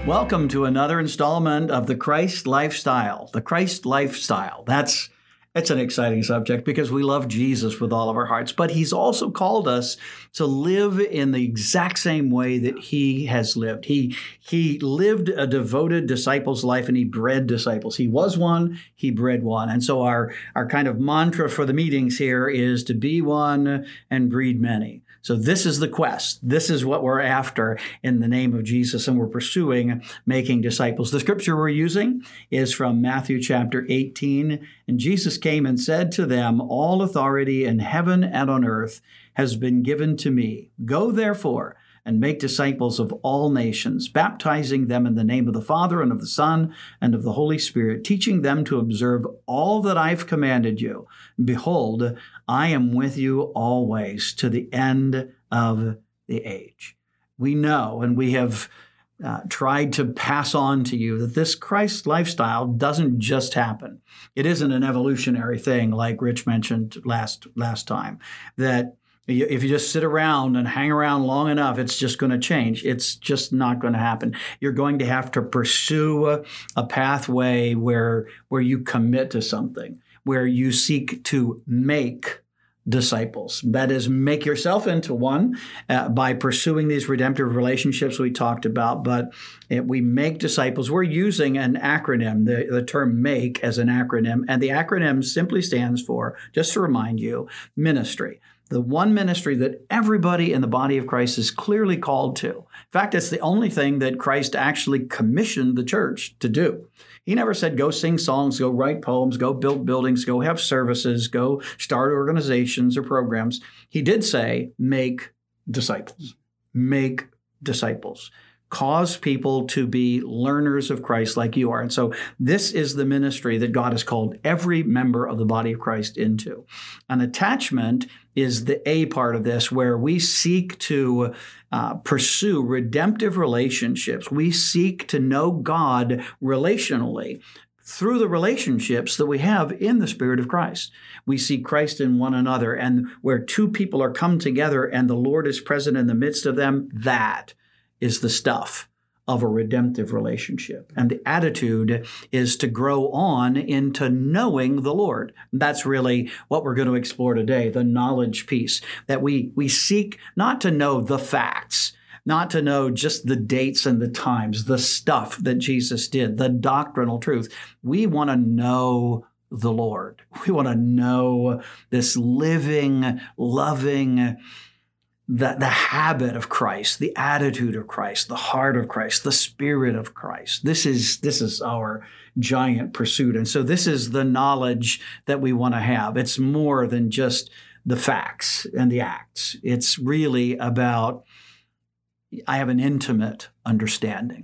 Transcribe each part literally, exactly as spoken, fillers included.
Welcome to another installment of the Christ Lifestyle. The Christ Lifestyle. That's it's an exciting subject because we love Jesus with all of our hearts, but he's also called us to live in the exact same way that he has lived. He he lived a devoted disciple's life and he bred disciples. He was one, he bred one. And so our, our kind of mantra for the meetings here is to be one and breed many. So this is the quest. This is what we're after in the name of Jesus, and we're pursuing making disciples. The scripture we're using is from Matthew chapter eighteen. And Jesus came and said to them, "All authority in heaven and on earth has been given to me. Go therefore and make disciples of all nations, baptizing them in the name of the Father and of the Son and of the Holy Spirit, teaching them to observe all that I've commanded you. Behold, I am with you always to the end of the age." We know, and we have uh, tried to pass on to you, that this Christ lifestyle doesn't just happen. It isn't an evolutionary thing like Rich mentioned last last time, that if you just sit around and hang around long enough, it's just going to change. It's just not going to happen. You're going to have to pursue a, a pathway where, where you commit to something, where you seek to make disciples. That is, make yourself into one uh, by pursuing these redemptive relationships we talked about. But it, we make disciples. We're using an acronym, the, the term MAKE as an acronym. And the acronym simply stands for, just to remind you, ministry. The one ministry that everybody in the body of Christ is clearly called to. In fact, it's the only thing that Christ actually commissioned the church to do. He never said, go sing songs, go write poems, go build buildings, go have services, go start organizations or programs. He did say, make disciples. Make disciples. Cause people to be learners of Christ like you are. And so this is the ministry that God has called every member of the body of Christ into. An attachment is the A part of this, where we seek to uh, pursue redemptive relationships. We seek to know God relationally through the relationships that we have in the Spirit of Christ. We see Christ in one another, and where two people are come together and the Lord is present in the midst of them, that is the stuff of a redemptive relationship. And the attitude is to grow on into knowing the Lord. That's really what we're going to explore today, the knowledge piece, that we, we seek not to know the facts, not to know just the dates and the times, the stuff that Jesus did, the doctrinal truth. We want to know the Lord. We want to know this living, loving, The, the habit of Christ, the attitude of Christ, the heart of Christ, the Spirit of Christ. This is, this is our giant pursuit. And so this is the knowledge that we want to have. It's more than just the facts and the acts. It's really about, I have an intimate understanding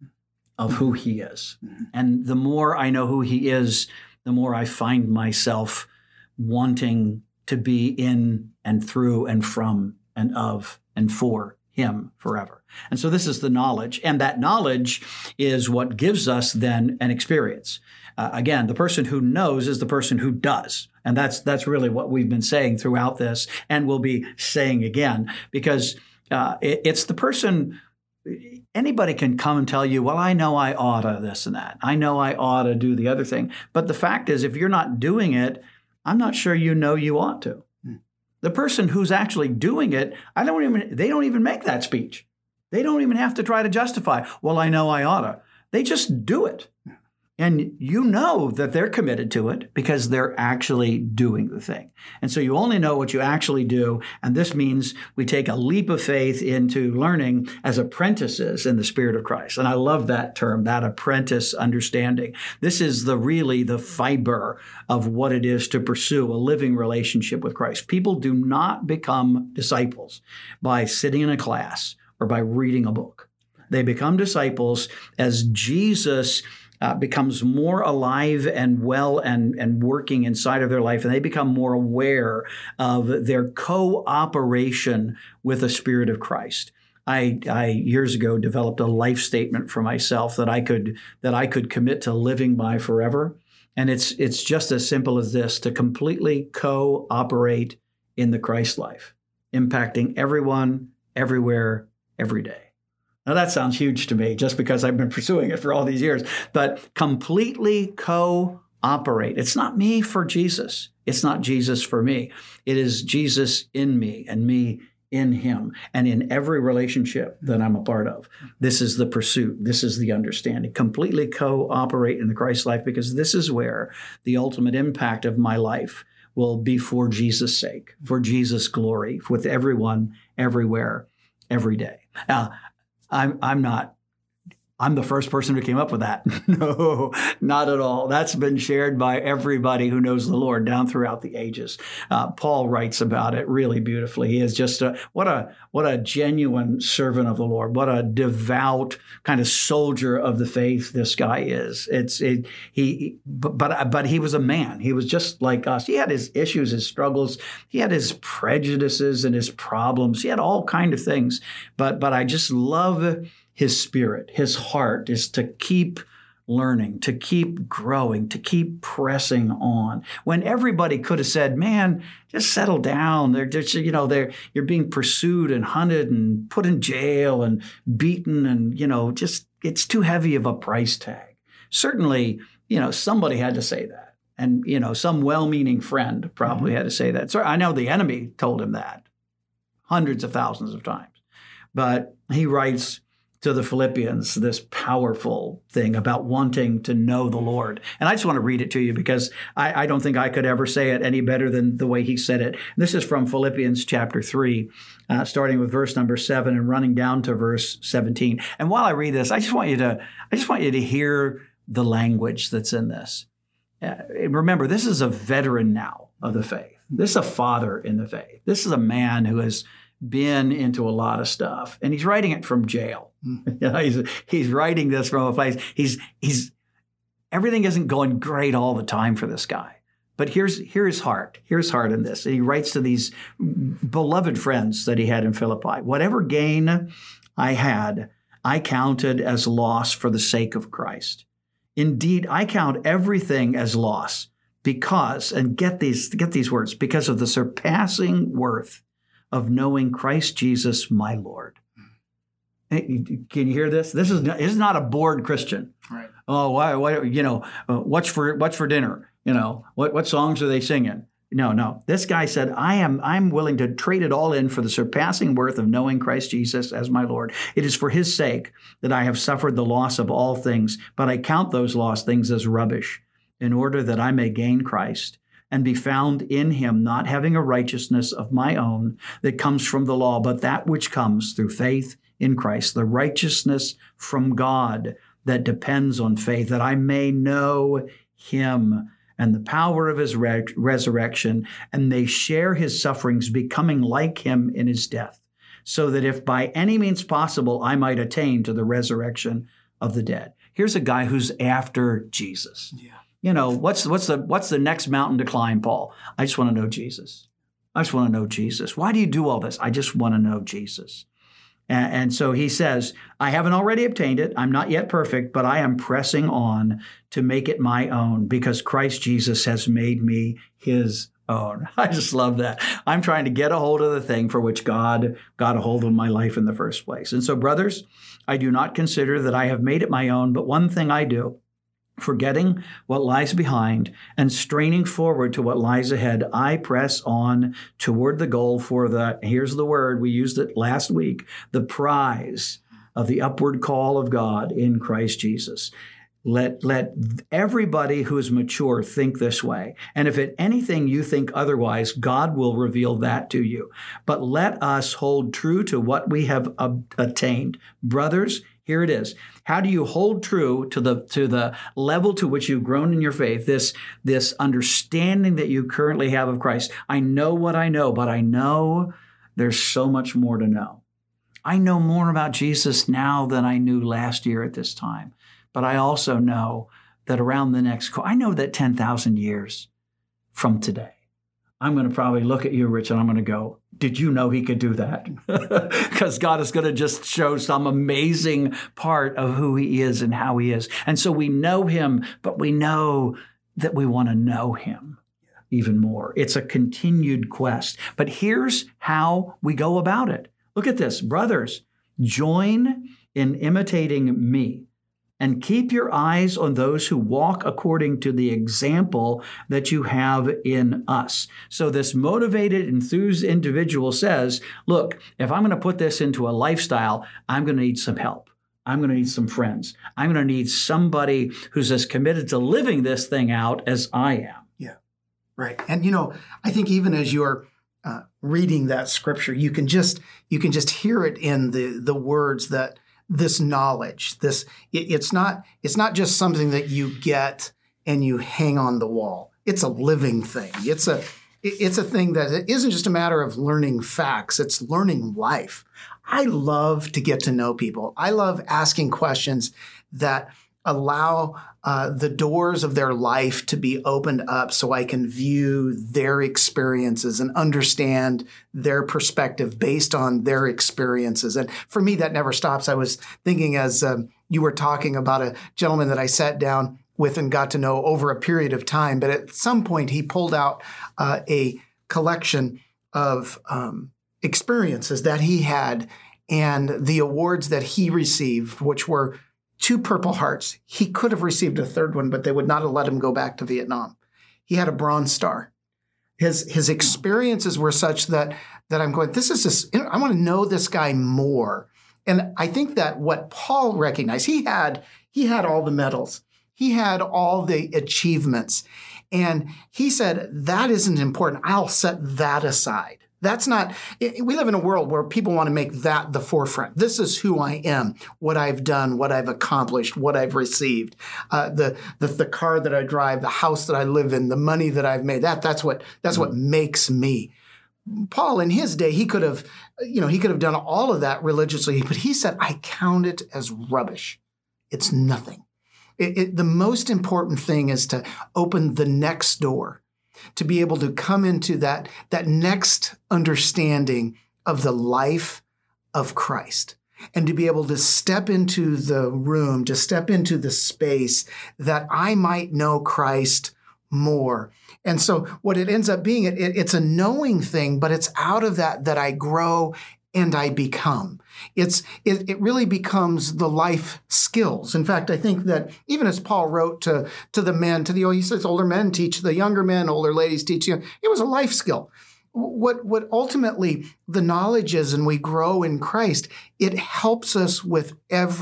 of who he is. And the more I know who he is, the more I find myself wanting to be in and through and from and of and for him forever. And so this is the knowledge. And that knowledge is what gives us then an experience. Uh, again, the person who knows is the person who does. And that's that's really what we've been saying throughout this and will be saying again, because uh, it, it's the person, anybody can come and tell you, well, I know I oughta this and that. I know I ought to do the other thing. But the fact is, if you're not doing it, I'm not sure you know you ought to. The person who's actually doing it, I don't even, they don't even make that speech. They don't even have to try to justify, well, I know I oughta. They just do it. And you know that they're committed to it because they're actually doing the thing. And so you only know what you actually do. And this means we take a leap of faith into learning as apprentices in the Spirit of Christ. And I love that term, that apprentice understanding. This is the really the fiber of what it is to pursue a living relationship with Christ. People do not become disciples by sitting in a class or by reading a book. They become disciples as Jesus Uh, becomes more alive and well and, and working inside of their life, and they become more aware of their cooperation with the Spirit of Christ. I, I years ago developed a life statement for myself that I could that I could commit to living by forever, and it's it's just as simple as this: to completely cooperate in the Christ life, impacting everyone, everywhere, every day. Now that sounds huge to me just because I've been pursuing it for all these years, but completely cooperate. It's not me for Jesus. It's not Jesus for me. It is Jesus in me and me in him. And in every relationship that I'm a part of, this is the pursuit. This is the understanding. Completely cooperate in the Christ life, because this is where the ultimate impact of my life will be for Jesus' sake, for Jesus' glory, with everyone, everywhere, every day. Now, I'm, I'm not, I'm the first person who came up with that. No, not at all. That's been shared by everybody who knows the Lord down throughout the ages. Uh, Paul writes about it really beautifully. He is just a, what a, what a genuine servant of the Lord. What a devout kind of soldier of the faith this guy is. It's, it, he, but, but, but he was a man. He was just like us. He had his issues, his struggles. He had his prejudices and his problems. He had all kinds of things. But, but I just love his spirit. His heart is to keep learning, to keep growing, to keep pressing on. When everybody could have said, man, just settle down. They're just, you know, they're, you're being pursued and hunted and put in jail and beaten and, you know, just, it's too heavy of a price tag. Certainly, you know, somebody had to say that. And, you know, some well-meaning friend probably mm-hmm. had to say that. So I know the enemy told him that hundreds of thousands of times. But he writes to the Philippians this powerful thing about wanting to know the Lord. And I just want to read it to you because I, I don't think I could ever say it any better than the way he said it. This is from Philippians chapter three, uh, starting with verse number seven and running down to verse seventeen. And while I read this, I just want you to, I just want you to hear the language that's in this. Uh, remember, this is a veteran now of the faith. This is a father in the faith. This is a man who has been into a lot of stuff, and he's writing it from jail. You know, he's he's writing this from a place. He's he's everything isn't going great all the time for this guy, but here's here's his heart. Here's heart in this. And he writes to these beloved friends that he had in Philippi. Whatever gain I had, I counted as loss for the sake of Christ. Indeed, I count everything as loss because, and get these get these words, because of the surpassing worth of knowing Christ Jesus, my Lord. Can you hear this? This is not, this is not a bored Christian. Right. Oh, why, why, you know, uh, what's for what's for dinner? You know, what what songs are they singing? No, no. This guy said, I am I'm willing to trade it all in for the surpassing worth of knowing Christ Jesus as my Lord. It is for his sake that I have suffered the loss of all things, but I count those lost things as rubbish in order that I may gain Christ and be found in him, not having a righteousness of my own that comes from the law, but that which comes through faith in Christ, the righteousness from God that depends on faith, that I may know him and the power of his re- resurrection, and may share his sufferings, becoming like him in his death, so that if by any means possible, I might attain to the resurrection of the dead. Here's a guy who's after Jesus. Yeah. You know, what's what's the what's the next mountain to climb, Paul? I just want to know Jesus. I just want to know Jesus. Why do you do all this? I just want to know Jesus. And, and so he says, I haven't already obtained it. I'm not yet perfect, but I am pressing on to make it my own because Christ Jesus has made me his own. I just love that. I'm trying to get a hold of the thing for which God got a hold of my life in the first place. And so, brothers, I do not consider that I have made it my own, but one thing I do, forgetting what lies behind and straining forward to what lies ahead, I press on toward the goal for the, here's the word, we used it last week, the prize of the upward call of God in Christ Jesus. Let, let everybody who is mature think this way. And if at anything you think otherwise, God will reveal that to you. But let us hold true to what we have ob- attained. Brothers, here it is. How do you hold true to the to the level to which you've grown in your faith, this, this understanding that you currently have of Christ? I know what I know, but I know there's so much more to know. I know more about Jesus now than I knew last year at this time. But I also know that around the next, I know that ten thousand years from today, I'm going to probably look at you, Rich, and I'm going to go, did you know he could do that? Because God is going to just show some amazing part of who he is and how he is. And so we know him, but we know that we want to know him even more. It's a continued quest. But here's how we go about it. Look at this. Brothers, join in imitating me. And keep your eyes on those who walk according to the example that you have in us. So this motivated, enthused individual says, look, if I'm going to put this into a lifestyle, I'm going to need some help. I'm going to need some friends. I'm going to need somebody who's as committed to living this thing out as I am. Yeah, right. And, you know, I think even as you're uh, reading that scripture, you can just you can just hear it in the the words that this knowledge, this it, it's not it's not just something that you get and you hang on the wall. It's a living thing. It's a it's a thing that it isn't just a matter of learning facts. It's learning life. I love to get to know people. I love asking questions that allow uh, the doors of their life to be opened up so I can view their experiences and understand their perspective based on their experiences. And for me, that never stops. I was thinking as um, you were talking about a gentleman that I sat down with and got to know over a period of time. But at some point, he pulled out uh, a collection of um, experiences that he had and the awards that he received, which were two Purple Hearts. He could have received a third one, but they would not have let him go back to Vietnam. He had a Bronze Star. His his experiences were such that that I'm going, this is just, I want to know this guy more. And I think that what Paul recognized, he had he had all the medals. He had all the achievements. And he said, that isn't important. I'll set that aside. That's not, we live in a world where people want to make that the forefront. This is who I am, what I've done, what I've accomplished, what I've received, uh, the, the the car that I drive, the house that I live in, the money that I've made. That that's what that's what makes me. Paul, in his day, he could have, you know, he could have done all of that religiously, but he said, I count it as rubbish. It's nothing. It, it, the most important thing is to open the next door, to be able to come into that, that next understanding of the life of Christ, and to be able to step into the room, to step into the space that I might know Christ more. And so what it ends up being, it, it, it's a knowing thing, but it's out of that that I grow and I become. It's it, it really becomes the life skills. In fact, I think that even as Paul wrote to, to the men, to the he says older men teach the younger men, older ladies teach you. It was a life skill. What what ultimately the knowledge is, and we grow in Christ, it helps us with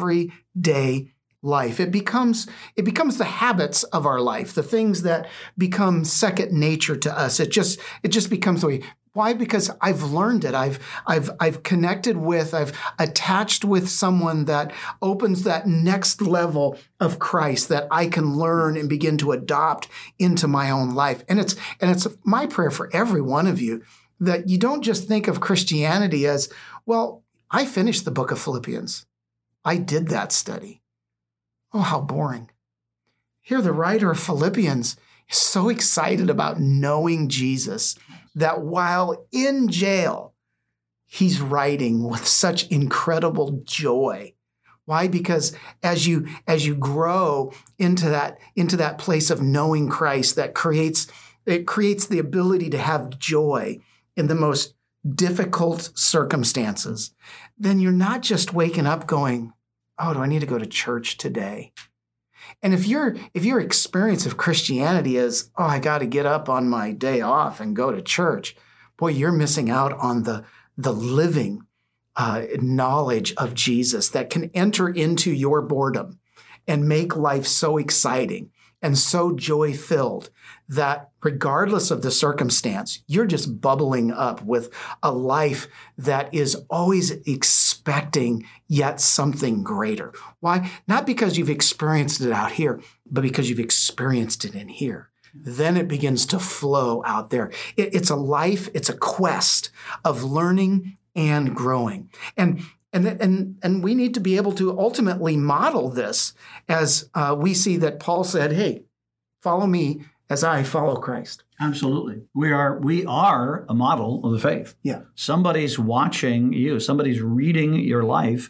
everyday life. It becomes it becomes the habits of our life, the things that become second nature to us. It just it just becomes the way. Why? Because I've learned it. I've I've I've connected with, I've attached with someone that opens that next level of Christ that I can learn and begin to adopt into my own life. And it's and it's my prayer for every one of you that you don't just think of Christianity as, well, I finished the book of Philippians. I did that study. Oh, how boring. Here, the writer of Philippians is so excited about knowing Jesus that while in jail, he's writing with such incredible joy. Why? Because as you as you grow into that into that place of knowing Christ, that creates it creates the ability to have joy in the most difficult circumstances. Then you're not just waking up going, "Oh, do I need to go to church today?" And if your if your experience of Christianity is, oh, I got to get up on my day off and go to church, boy, you're missing out on the, the living uh, knowledge of Jesus that can enter into your boredom and make life so exciting and so joy-filled that regardless of the circumstance, you're just bubbling up with a life that is always expecting yet something greater. Why? Not because you've experienced it out here, but because you've experienced it in here. Then it begins to flow out there. It, it's a life, it's a quest of learning and growing. And And, and, and we need to be able to ultimately model this as uh, we see that Paul said, hey, follow me as I follow Christ. Absolutely. We are we are a model of the faith. Yeah. Somebody's watching you. Somebody's reading your life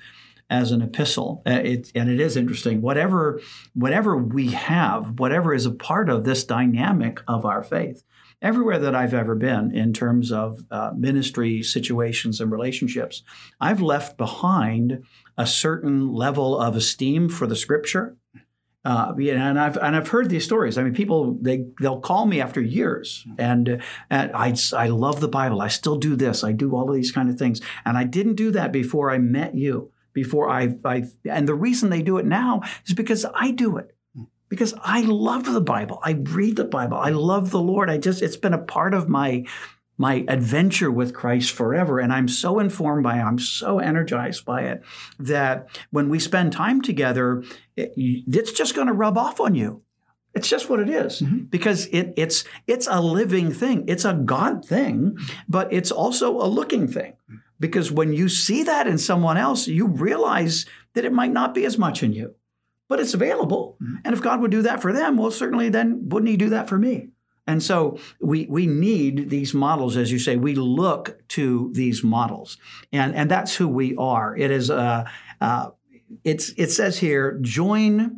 as an epistle. Uh, it, and it is interesting. Whatever, whatever we have, whatever is a part of this dynamic of our faith, everywhere that I've ever been in terms of uh, ministry situations and relationships, I've left behind a certain level of esteem for the Scripture. Uh, and I've and I've heard these stories. I mean, people they they'll call me after years, and, and I I love the Bible. I still do this. I do all of these kind of things, and I didn't do that before I met you. Before I I and the reason they do it now is because I do it. Because I love the Bible. I read the Bible. I love the Lord. I just, it's been a part of my, my adventure with Christ forever. And I'm so informed by it. I'm so energized by it that when we spend time together, it, it's just going to rub off on you. It's just what it is. Mm-hmm. Because it, it's, it's a living thing. It's a God thing, but it's also a looking thing. Because when you see that in someone else, you realize that it might not be as much in you. But it's available. Mm-hmm. And if God would do that for them, well, certainly then wouldn't he do that for me? And so we we need these models, as you say. We look to these models. And, and that's who we are. It is uh, uh, it's it says here, join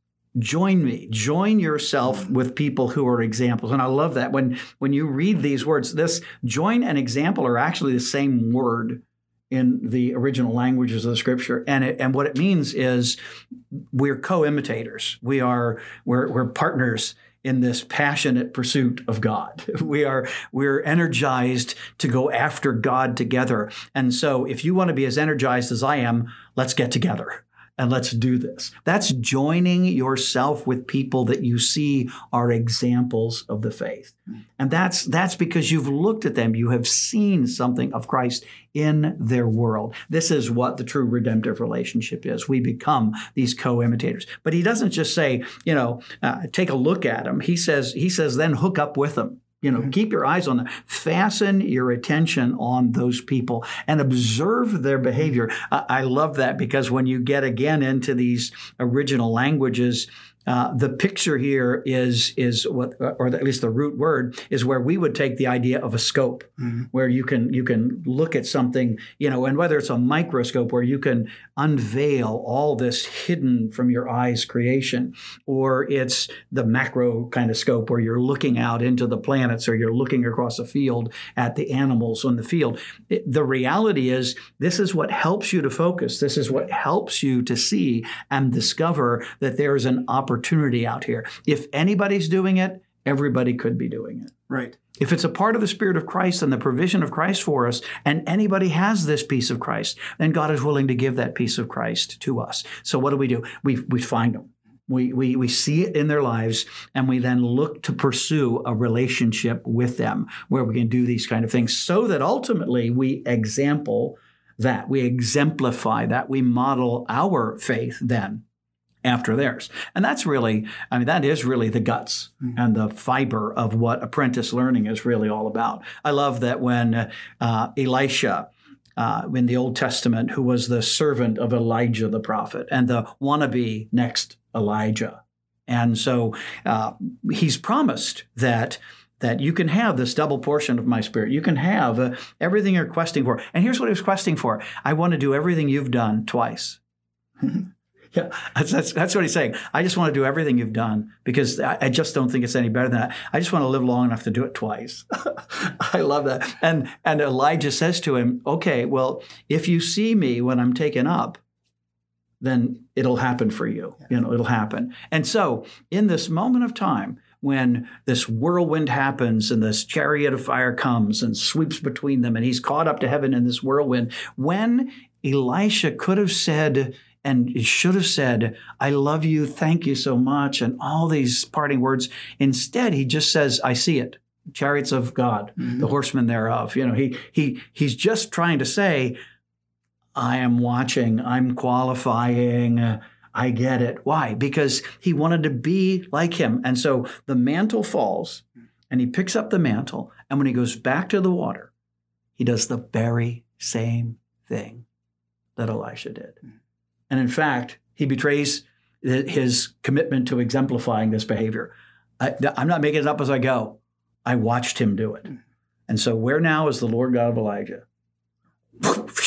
join me, join yourself with people who are examples. And I love that. When when you read these words, this join and example are actually the same word in the original languages of the Scripture. And it, and what it means is we're co-imitators. We are, we're, we're partners in this passionate pursuit of God. We are, we're energized to go after God together. And so if you want to be as energized as I am, let's get together. And let's do this. That's joining yourself with people that you see are examples of the faith. And that's that's because you've looked at them. You have seen something of Christ in their world. This is what the true redemptive relationship is. We become these co-imitators. But he doesn't just say, you know, uh, take a look at them. He says, he says, then hook up with them. You know, keep your eyes on them. Fasten your attention on those people and observe their behavior. I, I love that because when you get again into these original languages, uh, the picture here is is what, or at least the root word is where we would take the idea of a scope, mm-hmm. where you can you can look at something, you know, and whether it's a microscope where you can unveil all this hidden from your eyes creation, or it's the macro kind of scope where you're looking out into the planets or you're looking across a field at the animals on the field. It, the reality is this is what helps you to focus. This is what helps you to see and discover that there is an opportunity out here. If anybody's doing it, everybody could be doing it. Right. If it's a part of the Spirit of Christ and the provision of Christ for us, and anybody has this piece of Christ, then God is willing to give that piece of Christ to us. So what do we do? We we find them. We, we, we see it in their lives, and we then look to pursue a relationship with them where we can do these kind of things so that ultimately we example that. We exemplify that. We model our faith then after theirs. And that's really, I mean, that is really the guts mm-hmm. and the fiber of what apprentice learning is really all about. I love that when uh, Elisha, uh, in the Old Testament, who was the servant of Elijah the prophet and the wannabe next Elijah. And so uh, he's promised that that you can have this double portion of my Spirit. You can have uh, everything you're questing for. And here's what he was questing for. I want to do everything you've done twice. Yeah, that's, that's that's what he's saying. I just want to do everything you've done because I, I just don't think it's any better than that. I just want to live long enough to do it twice. I love that. And and Elijah says to him, okay, well, if you see me when I'm taken up, then it'll happen for you. You know, it'll happen. And so in this moment of time, when this whirlwind happens and this chariot of fire comes and sweeps between them and he's caught up to heaven in this whirlwind, when Elisha could have said, and he should have said, I love you, thank you so much, and all these parting words. Instead, he just says, I see it. Chariots of God, mm-hmm. the horsemen thereof. You know, he he he's just trying to say, I am watching, I'm qualifying, uh, I get it. Why? Because he wanted to be like him. And so the mantle falls, and he picks up the mantle, and when he goes back to the water, he does the very same thing that Elisha did. And in fact, he betrays his commitment to exemplifying this behavior. I, I'm not making it up as I go. I watched him do it. And so where now is the Lord God of Elijah?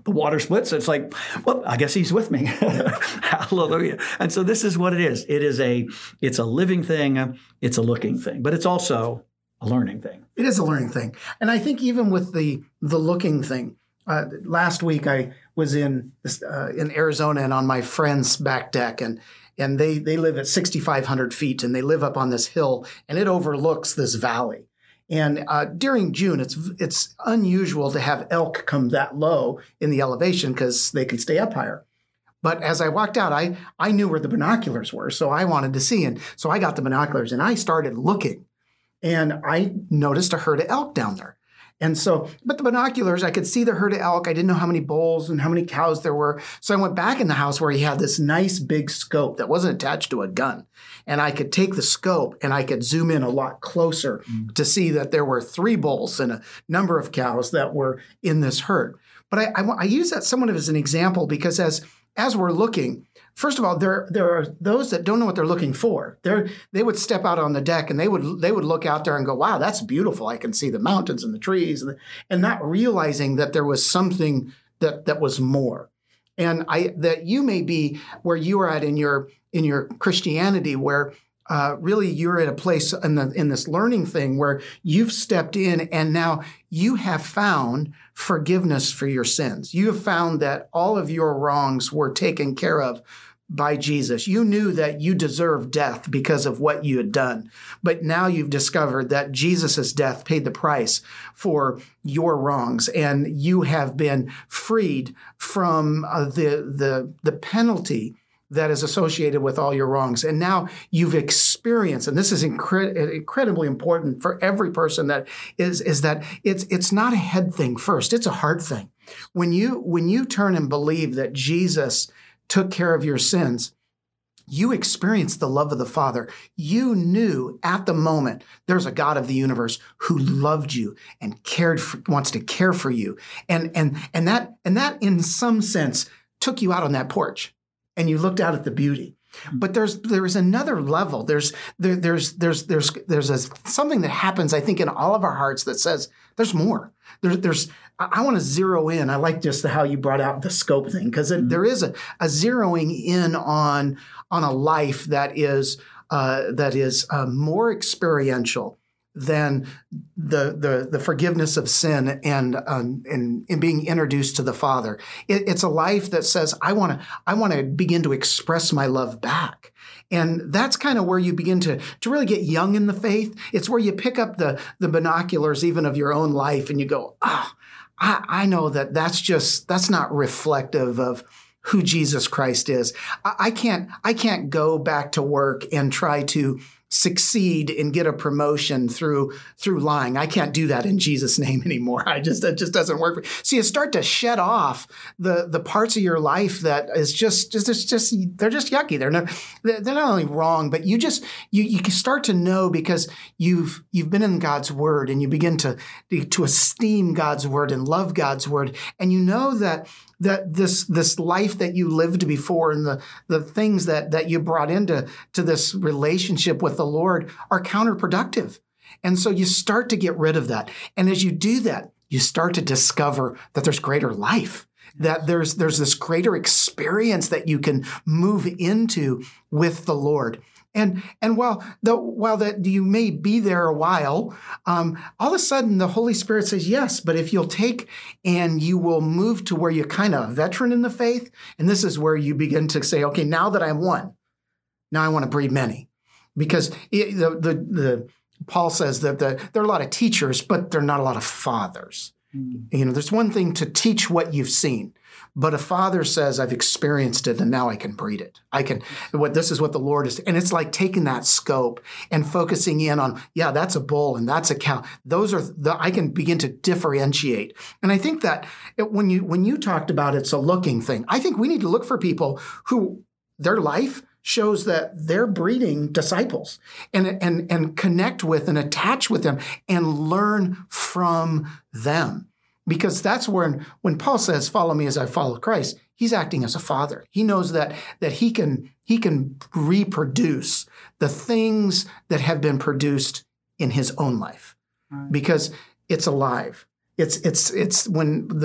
the water splits. It's like, well, I guess he's with me. Hallelujah. And so this is what it is. It is a, it's a living thing. It's a looking thing, but it's also a learning thing. It is a learning thing. And I think even with the, the looking thing, uh, last week I was in, uh, in Arizona and on my friend's back deck, and And they, they live at sixty-five hundred feet, and they live up on this hill, and it overlooks this valley. And uh, during June, it's it's unusual to have elk come that low in the elevation because they can stay up higher. But as I walked out, I, I knew where the binoculars were, so I wanted to see. And so I got the binoculars, and I started looking. And I noticed a herd of elk down there. And so, but the binoculars, I could see the herd of elk. I didn't know how many bulls and how many cows there were. So I went back in the house where he had this nice big scope that wasn't attached to a gun. And I could take the scope and I could zoom in a lot closer mm. to see that there were three bulls and a number of cows that were in this herd. But I, I, I use that somewhat as an example because as as we're looking, first of all, there there are those that don't know what they're looking for. They they would step out on the deck and they would they would look out there and go, "Wow, that's beautiful! I can see the mountains and the trees," and, the, and not realizing that there was something that that was more. And I that you may be where you are at in your in your Christianity, where uh, really you're at a place in the in this learning thing where you've stepped in and now you have found forgiveness for your sins. You have found that all of your wrongs were taken care of by Jesus. You knew that you deserved death because of what you had done. But now you've discovered that Jesus' death paid the price for your wrongs, and you have been freed from uh, the, the, the penalty that is associated with all your wrongs. And now you've experienced, and this is incre- incredibly important for every person, that is, is that it's it's not a head thing first, it's a heart thing. When you when you turn and believe that Jesus took care of your sins, you experienced the love of the Father. You knew at the moment there's a God of the universe who loved you and cared for, wants to care for you. And, and, and that and that in some sense took you out on that porch. And you looked out at the beauty, but there's there is another level. There's there, there's there's there's there's a, something that happens, I think, in all of our hearts that says there's more. There, there's I, I want to zero in. I like just the, how you brought out the scope thing, because mm-hmm. there is a, a zeroing in on on a life that is uh, that is uh, more experiential than the the the forgiveness of sin and um, and, and being introduced to the Father. It, it's a life that says, I want to I want to begin to express my love back. And that's kind of where you begin to, to really get young in the faith. It's where you pick up the, the binoculars even of your own life and you go, ah, oh, I, I know that that's just, that's not reflective of who Jesus Christ is. I, I can't I can't go back to work and try to succeed and get a promotion through through lying. I can't do that in Jesus' name anymore. I just it just doesn't work. For, so you start to shed off the the parts of your life that is just just just, just they're just yucky. They're not they're not only wrong, but you just you you can start to know because you've you've been in God's Word and you begin to to esteem God's Word and love God's Word, and you know that. that this this life that you lived before and the, the things that, that you brought into to this relationship with the Lord are counterproductive. And so you start to get rid of that. And as you do that, you start to discover that there's greater life, that there's there's this greater experience that you can move into with the Lord. And and while the while that you may be there a while, um, all of a sudden the Holy Spirit says yes. But if you'll take and you will move to where you're kind of a veteran in the faith, and this is where you begin to say, okay, now that I'm one, now I want to breed many, because it, the, the the Paul says that the, there are a lot of teachers, but there are not a lot of fathers. Mm. You know, there's one thing to teach what you've seen. But a father says, I've experienced it and now I can breed it. I can, what this is what the Lord is. And it's like taking that scope and focusing in on, yeah, that's a bull and that's a cow. Those are the, I can begin to differentiate. And I think that it, when you, when you talked about it's a looking thing, I think we need to look for people who their life shows that they're breeding disciples and, and, and connect with and attach with them and learn from them. Because that's when, when Paul says, follow me as I follow Christ, he's acting as a father. He knows that, that he can, he can reproduce the things that have been produced in his own life, right, because it's alive. It's, it's, it's when the,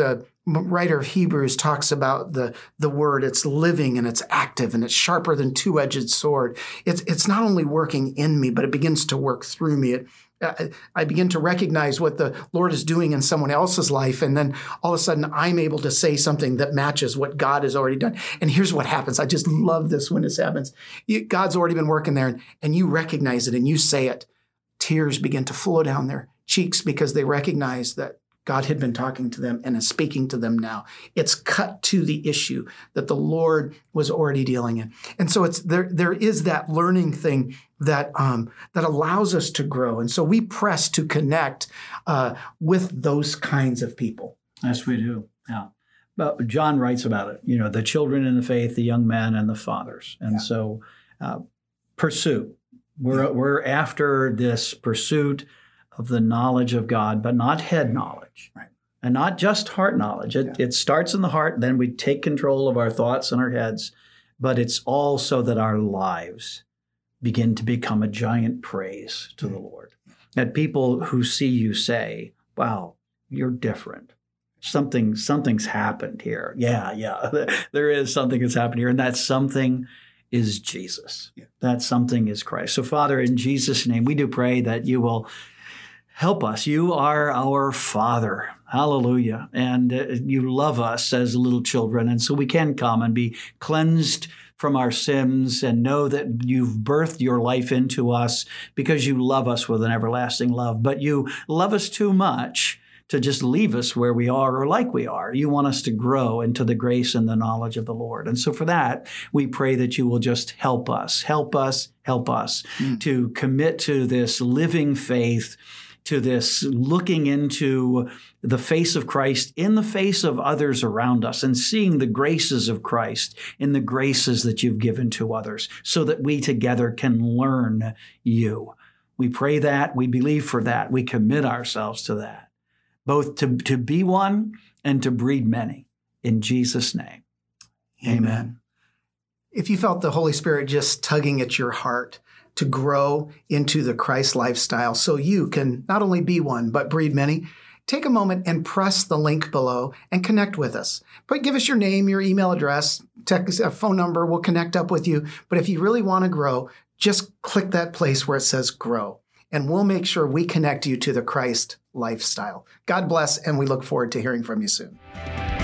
writer of Hebrews talks about the, the word. It's living and it's active and it's sharper than two-edged sword. It's, it's not only working in me, but it begins to work through me. It, uh, I begin to recognize what the Lord is doing in someone else's life. And then all of a sudden I'm able to say something that matches what God has already done. And here's what happens. I just love this when this happens. You, God's already been working there and, and you recognize it and you say it. Tears begin to flow down their cheeks because they recognize that God had been talking to them and is speaking to them now. It's cut to the issue that the Lord was already dealing in. And so it's there, there is that learning thing that um, that allows us to grow. And so we press to connect uh, with those kinds of people. Yes, we do. Yeah. But John writes about it, you know, the children in the faith, the young men and the fathers. And yeah. so uh, pursue. We're, yeah. we're after this pursuit of the knowledge of God, but not head knowledge. Right. And not just heart knowledge. It, yeah. it starts in the heart, then we take control of our thoughts and our heads, but it's all so that our lives begin to become a giant praise to mm-hmm. the Lord. That people who see you say, wow, you're different. Something, something's happened here. Yeah, yeah, there is something that's happened here, and that something is Jesus. Yeah. That something is Christ. So, Father, in Jesus' name, we do pray that you will help us. You are our Father. Hallelujah. And uh, you love us as little children. And so we can come and be cleansed from our sins and know that you've birthed your life into us because you love us with an everlasting love. But you love us too much to just leave us where we are or like we are. You want us to grow into the grace and the knowledge of the Lord. And so for that, we pray that you will just help us, help us, help us mm. to commit to this living faith, to this looking into the face of Christ in the face of others around us and seeing the graces of Christ in the graces that you've given to others so that we together can learn you. We pray that, we believe for that, we commit ourselves to that, both to, to be one and to breed many. In Jesus' name, amen. amen. If you felt the Holy Spirit just tugging at your heart to grow into the Christ lifestyle so you can not only be one, but breed many, take a moment and press the link below and connect with us. But give us your name, your email address, text, a phone number. We'll connect up with you. But if you really want to grow, just click that place where it says grow, and we'll make sure we connect you to the Christ lifestyle. God bless, and we look forward to hearing from you soon.